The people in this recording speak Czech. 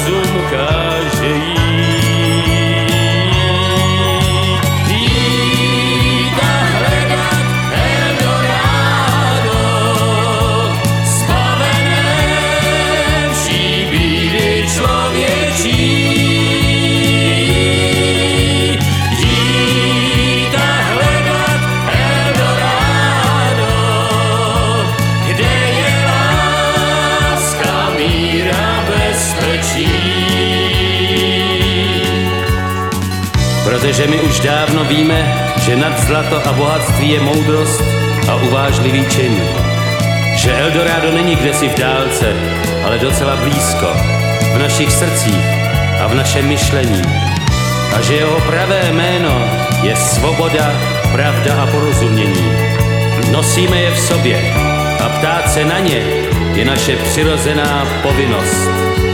rozum káže jít. Jít a hledat Eldorado, zbavené vší bídy člověčí. Jít a hledat Eldorado, kde je láska, míra, bezpečí. Protože my už dávno víme, že nad zlato a bohatství je moudrost a uvážlivý čin. Že Eldorado není kdesi v dálce, ale docela blízko, v našich srdcích a v našem myšlení. A že jeho pravé jméno je svoboda, pravda a porozumění. Nosíme je v sobě a ptát se na ně je naše přirozená povinnost.